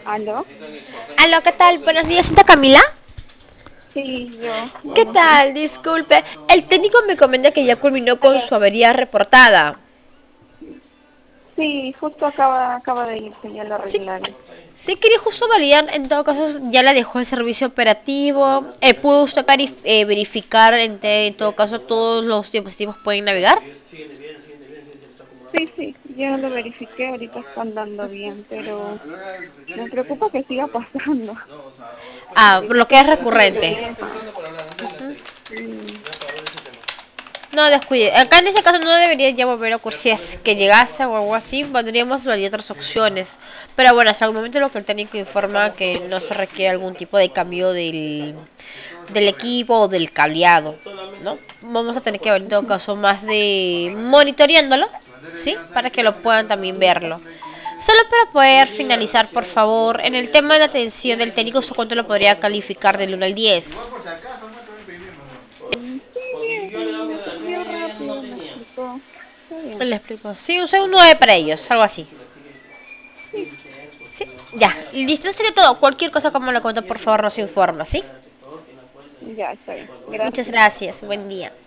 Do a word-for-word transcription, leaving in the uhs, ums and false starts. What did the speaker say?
¿Aló? Aló, ¿qué tal? Buenos días, ¿sienta Camila? Sí, yo. ¿Qué Buenos días. tal? Disculpe, el técnico me comenta que ya culminó con su avería reportada. Sí, justo acaba, acaba de irse, ya lo Sí, arreglaron. sí quería justo validar, en todo caso ya la dejó el servicio operativo. Eh, ¿Pudo usted cari- eh, verificar en, te- en todo caso todos los dispositivos pueden navegar? Sí, sí, ya lo verifiqué, ahorita está andando bien, pero me preocupa que siga pasando. Ah, Que por ya lo que es casi se recurrente. empieza. Sí, No descuide. Acá en ese caso no debería ya volver a ocurrir. Si es que llegase o algo así, podríamos validar otras opciones. Pero bueno, hasta el momento lo que el técnico informa que no se requiere algún tipo de cambio del, del equipo o del cableado, ¿no? Vamos a tener que ver en todo ujú. caso más de monitoreándolo, ¿sí? Para que lo puedan también verlo. Solo para poder finalizar, por favor, en el tema de la atención del técnico, ¿usted cuánto lo podría calificar del uno al diez? Mm, sí, bien, me atendió rápido, me explicó. Está bien. Le explico. Sí, un segundo nueve para ellos, algo así. Sí, Sí, ya. Listo, sería todo. Cualquier cosa como lo cuento, por favor, nos informa, ¿sí? ya está bien. Muchas Gracias. gracias. Buen día.